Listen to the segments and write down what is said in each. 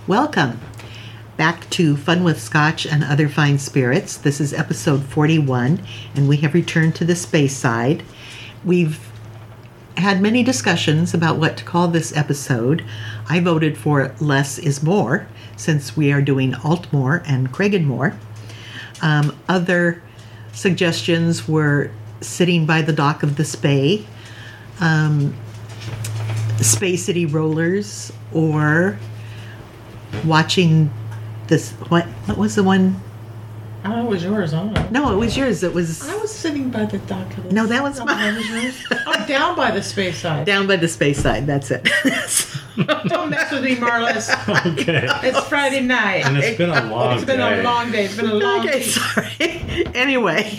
Welcome back to Fun with Scotch and Other Fine Spirits. This is episode 41, and we have returned to the space side. We've had many discussions about what to call this episode. I voted for Less is More, since we are doing Altmore and Craigenmore. Other suggestions were Sitting by the Dock of the Spey, Spey City Rollers, or watching this. What was the one? Oh, it was yours. Oh. No, it was yours. It was. I was sitting by the dock of the No, that was Oh, mine. that was yours? Oh, down by the space side. Down by the space side. That's it. Don't mess with me, Marlis. Okay. It's Friday night. And it's been a long It's been a long day. It's been a long Okay, week. sorry. Anyway,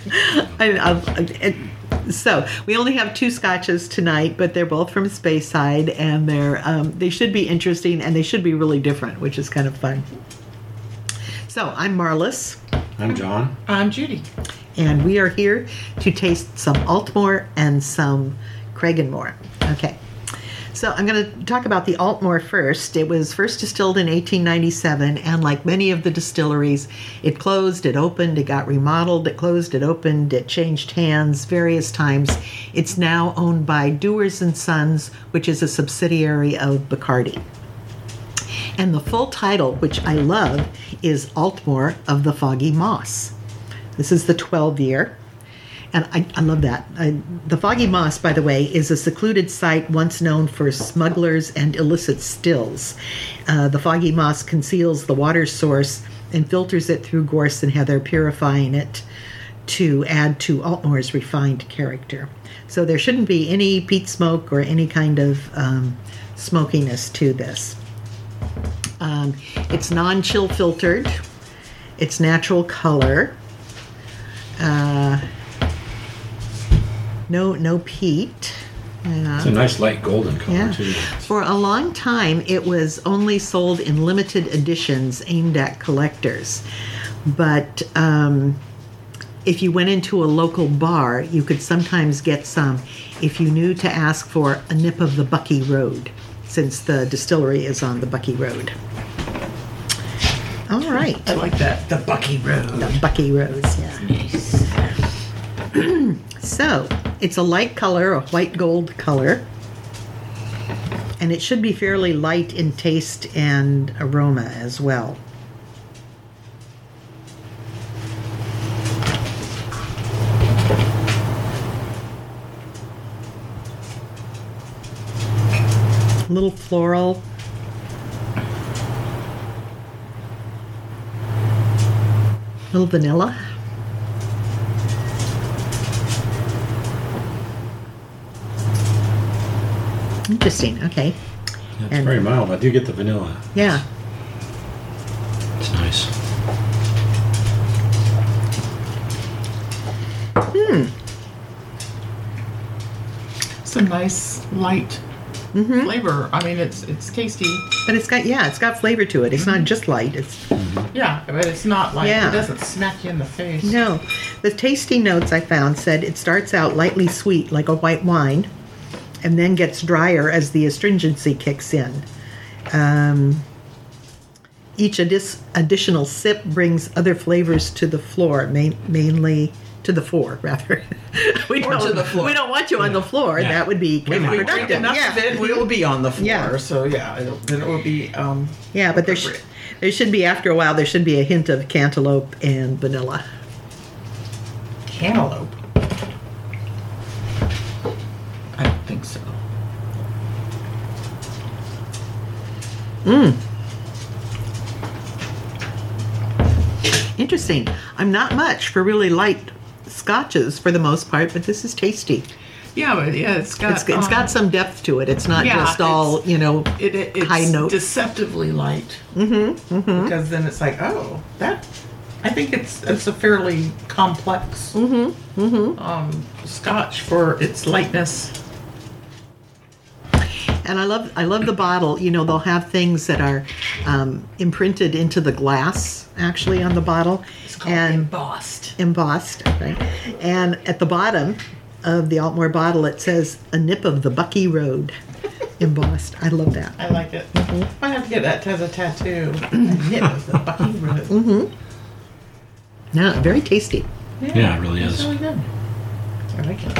so we only have 2 scotches tonight, but they're both from Speyside, and they should be interesting, and they should be really different, which is kind of fun. So I'm Marlis, I'm John. I'm Judy. and we are here to taste some Altmore and some Craigenmore. Okay. So I'm going to talk about the Altmore first. It was first distilled in 1897, and like many of the distilleries, it closed, it opened, it got remodeled, it closed, it opened, it changed hands various times. It's now owned by Dewars & Sons, which is a subsidiary of Bacardi. And the full title, which I love, is Altmore of the Foggy Moss. This is the 12-year. And I love that. The Foggy Moss, by the way, is a secluded site once known for smugglers and illicit stills. The Foggy Moss conceals the water source and filters it through gorse and heather, purifying it to add to Altmore's refined character. So there shouldn't be any peat smoke or any kind of smokiness to this. It's non-chill filtered. It's natural color. No peat. It's a nice light golden color, Yeah. too. For a long time, it was only sold in limited editions aimed at collectors. But if you went into a local bar, you could sometimes get some if you knew to ask for a nip of the Bucky Road, since the distillery is on the Bucky Road. All right. I like that. The Bucky Road. The Bucky Road, yeah. Nice. So, it's a light color, a white gold color, and it should be fairly light in taste and aroma as well. A little floral. A little vanilla. Interesting. Okay. It's And- very mild. I do get the vanilla. Yeah. It's nice. It's a nice light flavor. I mean, it's tasty. But it's got flavor to it. It's not just light. It's Yeah, but it's not like Yeah. it doesn't smack you in the face. no. The tasting notes I found said it starts out lightly sweet like a white wine, and then gets drier as the astringency kicks in. Each additional sip brings other flavors to the floor, mainly to the fore, rather. we Or to the floor. We don't want you on the floor. Yeah. That would be We might. counterproductive. Drink enough Yeah. of it, we will be on the floor. Yeah. So yeah, then it will be. Yeah, but there appropriate. should be, after a while, there should be a hint of cantaloupe and vanilla. Cantaloupe. I don't think so. Interesting. I'm not much for really light scotches for the most part, but this is tasty. Yeah, but yeah, it's Got some depth to it. It's not yeah, just all, it's high note. deceptively light. Because then it's like, oh, that. I think it's a fairly complex Scotch for its lightness. And I love the bottle. They'll have things that are imprinted into the glass, actually, on the bottle. It's called embossed. Embossed, right? And at the bottom of the Altmore bottle, it says, a nip of the Bucky Road. embossed. I love that. I like it. I have to get that as a tattoo. And it was the Bucky Road. Yeah, very tasty. Yeah, it really it's is. really good. I like it.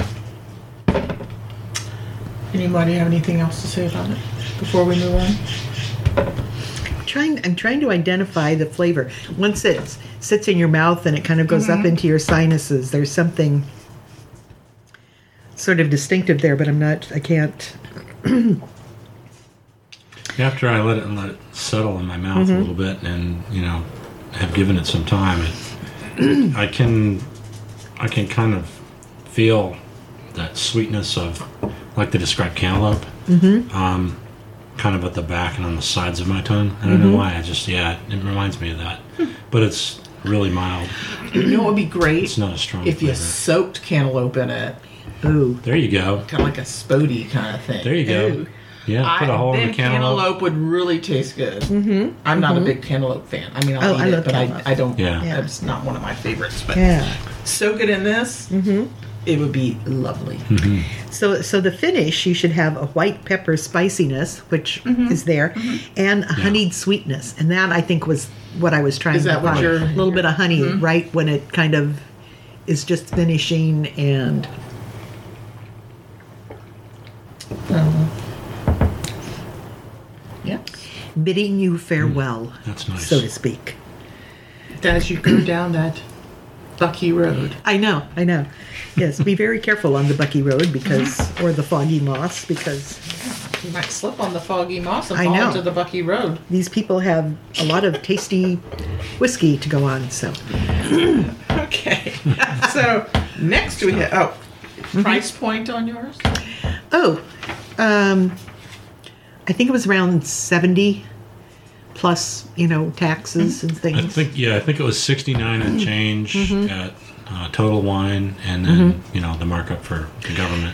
Anybody have anything else to say about it before we move on? I'm trying to identify the flavor. Once it sits in your mouth and it kind of goes up into your sinuses, there's something sort of distinctive there, but I can't. After I let it settle in my mouth a little bit, and have given it some time, I can kind of feel that sweetness of, like they describe cantaloupe, kind of at the back and on the sides of my tongue. I don't know why. It reminds me of that, but it's really mild. You know what would be great? It's not a strong if you flavor. soaked cantaloupe in it. Ooh. There you go. Kind of like a Spodey kind of thing. There you go. Ooh. Yeah, put a hole in then the cantaloupe. would really taste good. I'm not a big cantaloupe fan. I mean, Oh, I'll I eat love it, but cantaloupe. I don't. Yeah. It's not one of my favorites. But Yeah. soak it in this. It would be lovely. So the finish, you should have a white pepper spiciness, which is there, and a honeyed sweetness, and that I think was what I was trying Is to that what find. you're- A little bit of honey, right when it kind of is just finishing and. Yeah. Bidding you farewell, That's nice. so to speak. As you go down that Bucky Road. I know. Yes, be very careful on the Bucky Road or the Foggy Moss, because You might slip on the foggy moss and I fall know. into the Bucky Road. these people have a lot of tasty whiskey to go on. So Okay. So next we have price point on yours. I think it was around 70 plus, taxes and things. I think it was 69 and change at Total Wine, and then the markup for the government.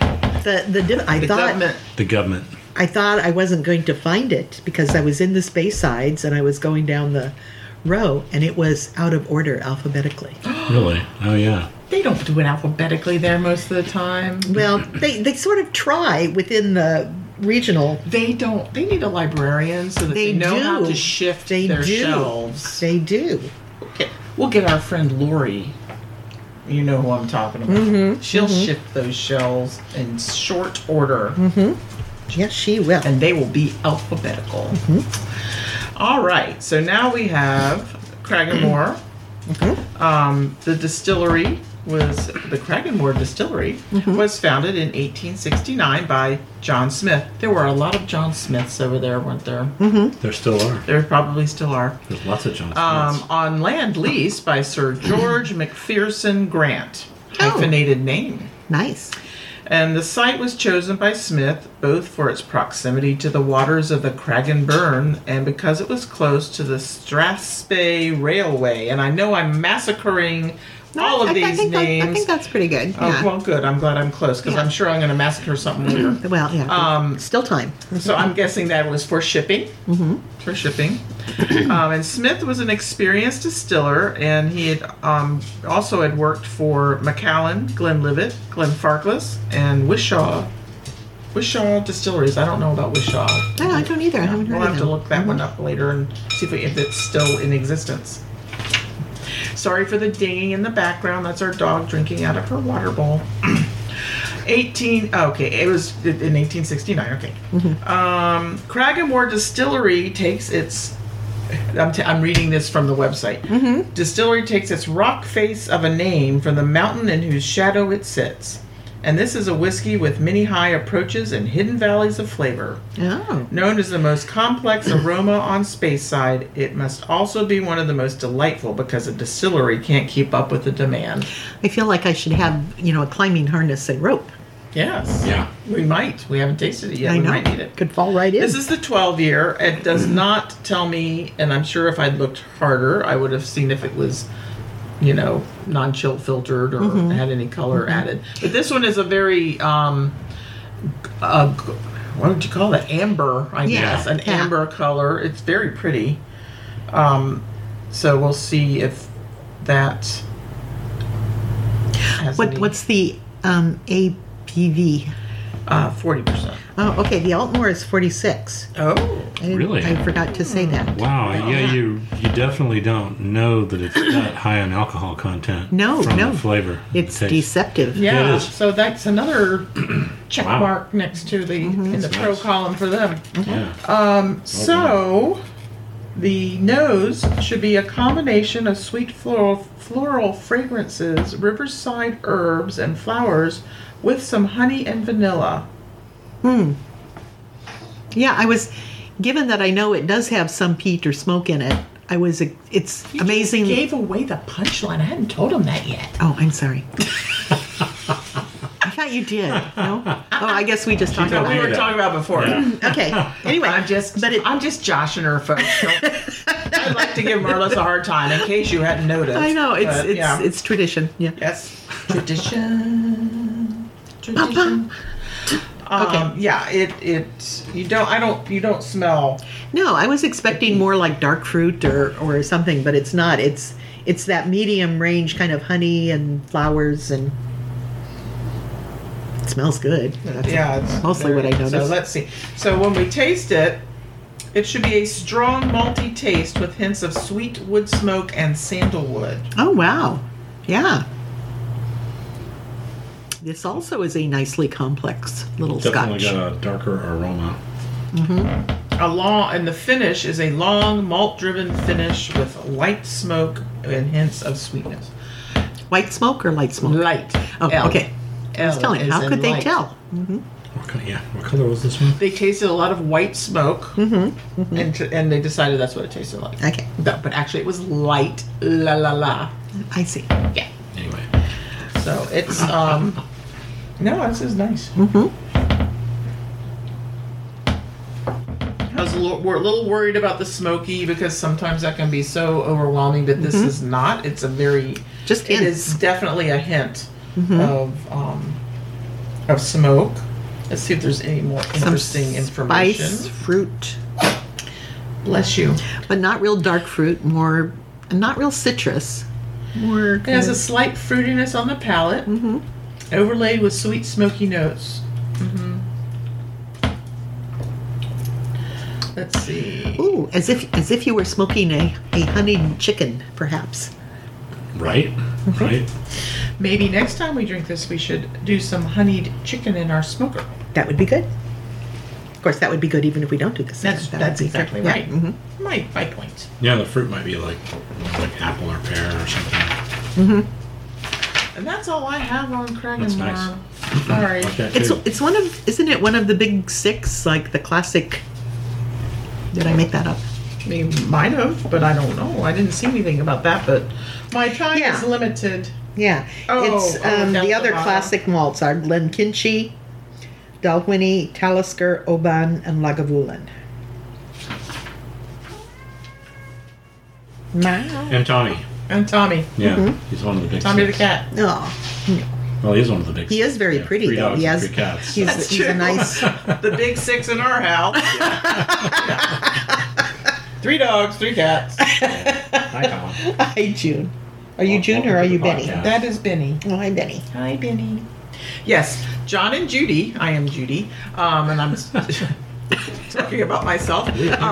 The government. I thought I wasn't going to find it because I was in the Spaysides and I was going down the row and it was out of order alphabetically. Really? Oh yeah. They don't do it alphabetically there most of the time. Well, they sort of try within the regional. They don't. They need a librarian so that they know how to shift their shelves. They do. Okay. We'll get our friend Lori. You know who I'm talking about. She'll shift those shelves in short order. Yes, she will. And they will be alphabetical. All right. So now we have Cragganmore. The distillery the Cragganmore Distillery was founded in 1869 by John Smith. There were a lot of John Smiths over there, weren't there? There still are. There probably still are. There's lots of John Smiths. On land leased by Sir George McPherson Grant. Hyphenated name. Nice. And the site was chosen by Smith both for its proximity to the waters of the Craggan Burn and because it was close to the Strathspey Railway. And I know I'm massacring all of these names. I think that's pretty good. Oh, Yeah. well, good. I'm glad I'm close because I'm sure I'm going to massacre something later. Well, yeah. Still time. So I'm guessing that was for shipping. For shipping. And Smith was an experienced distiller, and he had also had worked for Macallan, Glenlivet, Glenfarclas, and Wishaw Distilleries. I don't know about Wishaw. No, I don't either. I haven't heard We'll of have to them. look that one up later and see if it's still in existence. Sorry for the dinging in the background. That's our dog drinking out of her water bowl. It was in 1869. Okay. Cragganmore Distillery takes its. I'm reading this from the website. Distillery takes its rock face of a name from the mountain in whose shadow it sits. And this is a whiskey with many high approaches and hidden valleys of flavor. Oh. Known as the most complex aroma on Speyside, it must also be one of the most delightful because a distillery can't keep up with the demand. I feel like I should have, a climbing harness and rope. Yes. Yeah. We might. We haven't tasted it yet. I We know. might need it. Could fall right in. This is the 12 year. It does not tell me, and I'm sure if I'd looked harder, I would have seen if it was, non-chill filtered or had any color added. But this one is a very, what would you call it? Amber, I guess. An amber color. It's very pretty. So we'll see if that has any. What's the ABV? 40%. Oh, okay. The Altmore is 46. Oh. Really? I forgot to say that. Wow, yeah, you definitely don't know that it's that high in alcohol content. No, from no. the flavor. It's taste. deceptive. Yeah, It is. so that's another check Wow. mark next to the in the pro nice. column for them. Yeah. So the nose should be a combination of sweet floral fragrances, riverside herbs, and flowers with some honey and vanilla. Yeah, I was, given that I know it does have some peat or smoke in it, it's You amazing. just gave away the punchline. I hadn't told him that yet. Oh, I'm sorry. I thought you did. No? Oh, I guess we just talked told about We me it. were that. talking about before. Yeah. Okay. Anyway, I'm just joshing her, folks. I'd like to give Marlis a hard time in case you hadn't noticed. I know but, yeah. it's tradition. Yeah. Yes. Tradition. Tradition. Okay. Yeah, you don't smell. No, I was expecting more like dark fruit or something, but it's not. It's that medium range kind of honey and flowers, and it smells good. It's mostly what I noticed. So let's see. So when we taste it, it should be a strong malty taste with hints of sweet wood smoke and sandalwood. Oh wow, yeah. This also is a nicely complex little Definitely scotch. got a darker aroma. And the finish is a long malt-driven finish with light smoke and hints of sweetness. White smoke or light smoke? Light. Oh, L. okay. I was L telling you, as how in could they light. tell? What color was this one? They tasted a lot of white smoke, and they decided that's what it tasted like. Okay, No, but actually, it was light. La la la. I see. Yeah. Anyway. So it's no, this is nice. I was we're a little worried about the smoky because sometimes that can be so overwhelming, but this is not. It's a very Just it hints. is definitely a hint of smoke. Let's see if there's any more interesting information. Spice, fruit, Bless you. but not real dark fruit. More, not real citrus. More. It has a slight fruitiness on the palate, overlaid with sweet, smoky notes. Let's see. Ooh, as if you were smoking a honeyed chicken, perhaps. Right? Right? Maybe next time we drink this, we should do some honeyed chicken in our smoker. That would be good. Of course, that would be good even if we don't do this. That's That would be exactly good. right. Yeah. My point. Yeah, the fruit might be like apple or pear or something. And that's all I have on Craig That's and nice. Mar. Sorry. Like that It's too. it's one of, isn't it one of the big six, like the classic? Did I make that up? We might have, but I don't know. I didn't see anything about that, but my time Yeah. is limited. Yeah, Oh, it's down the at other the bottom. classic malts are Glenkinchie, Dalwhinnie, Talisker, Oban, and Lagavulin. And Tommy. And Tommy. Yeah, he's one of the big Tommy the six. cat. Oh, Well, he's one of the big he six. is very Yeah, pretty 3 though. dogs He and has 3 cats. he's a nice. The big six in our house. 3 dogs, 3 cats. Hi, Tom. Hi, June. Are you June or are you Benny? Podcast. That is Benny. Oh, hi, Benny. Hi, Benny. Yes, John and Judy. I am Judy, and I'm talking about myself.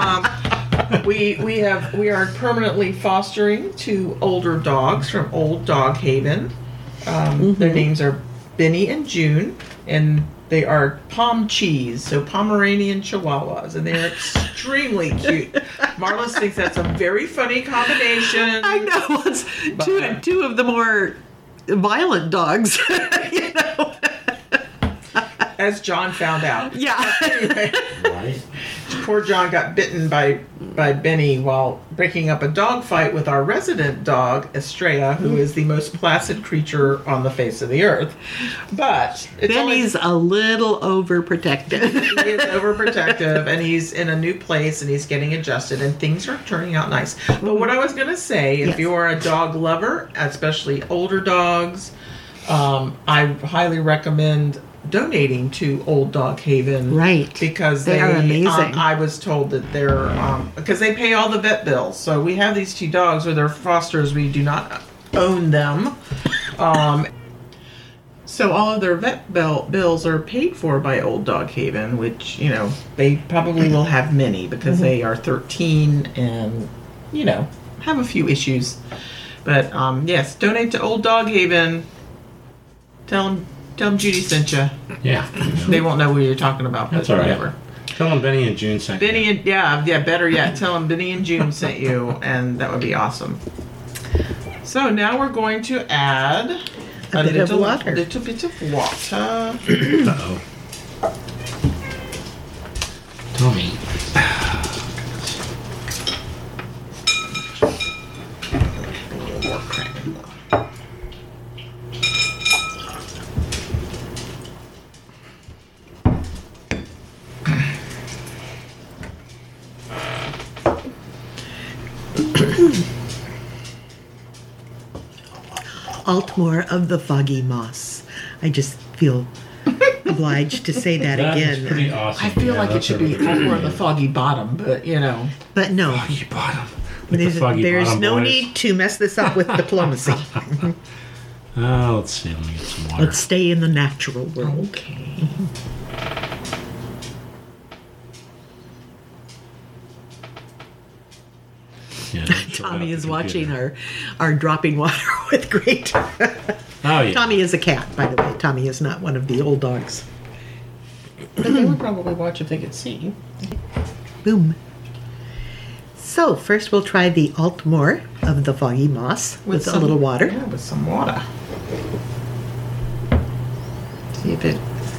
We are permanently fostering 2 older dogs from Old Dog Haven. Their names are Benny and June, and they are Pom Cheese, so Pomeranian Chihuahuas, and they're extremely cute. Marlis thinks that's a very funny combination. I know. It's But- two of the more violent dogs. You know. As John found out. Yeah. Anyway. Right? Poor John got bitten by Benny while breaking up a dog fight with our resident dog, Estrella, who is the most placid creature on the face of the earth. But it's Benny's a little overprotective. he is overprotective, and he's in a new place, and he's getting adjusted, and things are turning out nice. But what I was going to say, if Yes. you are a dog lover, especially older dogs, I highly recommend donating to Old Dog Haven, Right. Because They are amazing. I was told that they're because they pay all the vet bills. So we have these 2 dogs, or they're fosters. We do not own them. So all of their vet bills are paid for by Old Dog Haven, which, they probably will have many because they are 13 and, have a few issues. But, yes, donate to Old Dog Haven. Tell them Judy sent you. Yeah. They won't know what you're talking about, but That's all right. whatever. Tell them Benny and June sent Benny you. and, better yet, tell them Benny and June sent you, and that would be awesome. So now we're going to add A bit of water. little bit of water. Uh-oh. Tommy. More crack. Altmore of the Foggy Moss. I just feel obliged to say that That is again. pretty awesome. I feel like it that's should a be really good more of the idea. Foggy Bottom, but But no, Foggy bottom. Like the there's, Foggy there's Bottom no boys. need to mess this up with diplomacy. Let's see. Let me get some water. Let's stay in the natural world. okay. Yeah, don't shut Tommy up is the watching computer. our dropping water with great. Oh, yeah. Tommy is a cat, by the way. Tommy is not one of the old dogs. But they would probably watch if they could see. Boom. So first we'll try the Altmore of the Foggy Moss with a little water. Yeah, with some water. See if it.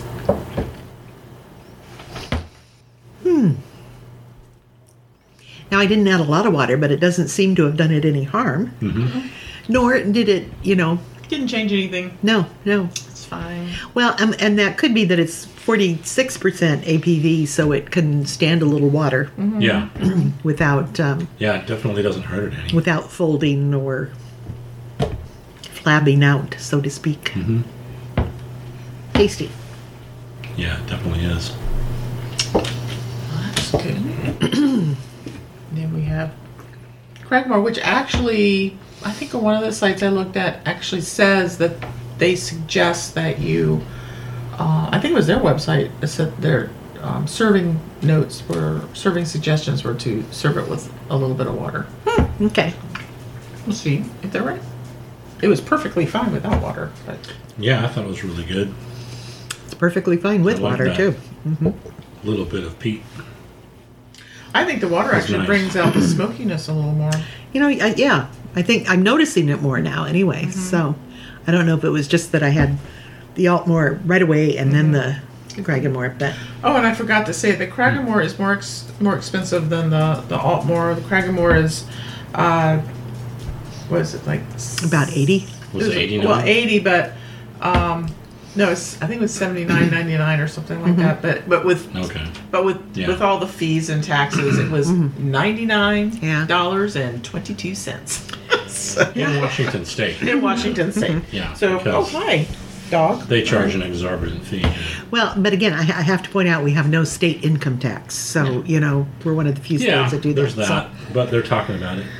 Now I didn't add a lot of water, but it doesn't seem to have done it any harm. Mm-hmm. Nor did it, Didn't change anything. no. It's fine. Well, and that could be that it's 46% APV, so it can stand a little water Yeah. without Yeah, it definitely doesn't hurt it any. without folding or flabbing out, so to speak. Mm-hmm. Tasty. Yeah, it definitely is. That's good. Then we have Cragmore, which actually, I think on one of the sites I looked at actually says that they suggest that you, I think it was their website, it said their serving suggestions were to serve it with a little bit of water. Okay. We'll see if they're right. It was perfectly fine without water, but Yeah, I thought it was really good. It's perfectly fine with I like water, that. too. A little bit of peat. I think the water That's actually nice. brings out the smokiness a little more. Yeah, I think I'm noticing it more now anyway. So I don't know if it was just that I had the Altmore right away and then the Cragganmore, but Oh, and I forgot to say the Cragganmore is more expensive than the Altmore. The Cragganmore is, what is it like? about 80. Was it 89? Well, 80, but no, I think it was $79.99 or something like that. But with Okay. with all the fees and taxes, it was $99.22. So, In Washington State. in Washington State. Yeah, So, because- hi, dog. They charge an exorbitant fee. Well, but again, I have to point out we have no state income tax. So, we're one of the few states Yeah, that do that. there's that. But they're talking about it.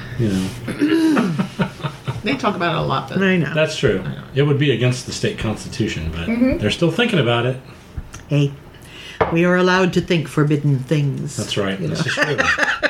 They talk about it a lot. So, But I know. That's true. It would be against the state constitution, but they're still thinking about it. Hey, we are allowed to think forbidden things. That's right. This is true.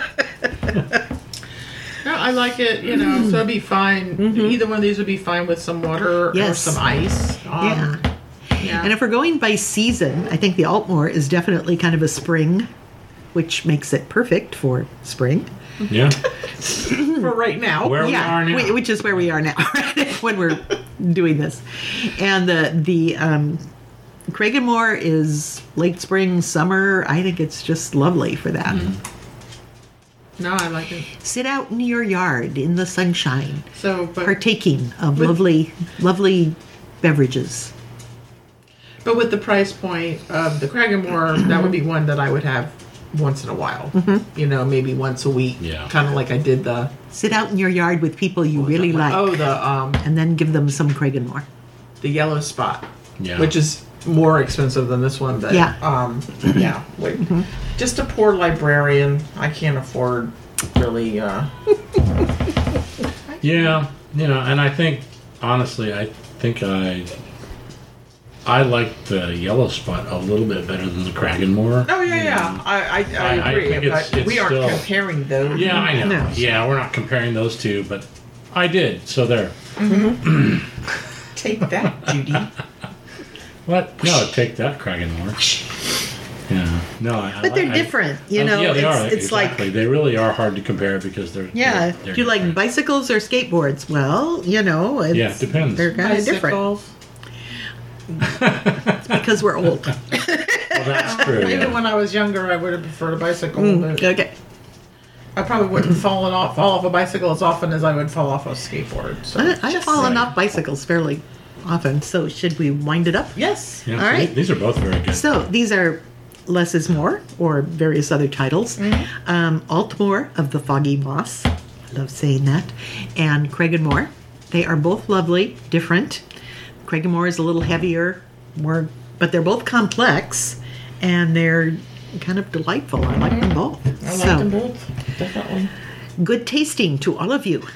no, I like it. So it'd be fine. Either one of these would be fine with some water or Yes. some ice. Yeah. Yeah. And if we're going by season, I think the Altmore is definitely kind of a spring, which makes it perfect for spring. Yeah. For right now. Where we are now. Which is where we are now when we're doing this. And the Cragganmore is late spring, summer. I think it's just lovely for that. No, I like it. Sit out in your yard in the sunshine, So, partaking of lovely beverages. but with the price point of the Cragganmore, that would be one that I would have once in a while. Maybe once a week. Yeah. Kind of like I did the Sit out in your yard with people you really like, and then give them some Cragganmore. the yellow spot, Yeah. which is more expensive than this one. But Yeah. Wait, just a poor librarian. I can't afford really. Yeah. And I think, honestly, I I like the Yellow Spot a little bit better than the Cragganmore. Oh yeah. I agree. think it's but we aren't still- comparing those. Yeah, I know. No. Yeah, we're not comparing those two, but I did. So there. Take that, Judy. What? No, take that, Cragganmore. Yeah. No, But they're different, you know. Yeah, they are. It's Exactly. They really are hard to compare because they're. yeah. they're Do you like different. bicycles or skateboards? Well, you know, it's, Yeah, it depends. They're kind of different Bicycles. because we're old. Well, that's true. Even Yeah. when I was younger, I would have preferred a bicycle. But Okay. I probably wouldn't fall off a bicycle as often as I would fall off a skateboard. So I've just fallen saying. off bicycles fairly often. So should we wind it up? Yes. Yeah, All so right. These are both very good. So these are Less is More, or various other titles. Altmore of the Foggy Moss. I love saying that. And Cragganmore. They are both lovely, different. Cragganmore is a little heavier, more, but they're both complex, and they're kind of delightful. I like them both. I like them both. Definitely. Good tasting to all of you.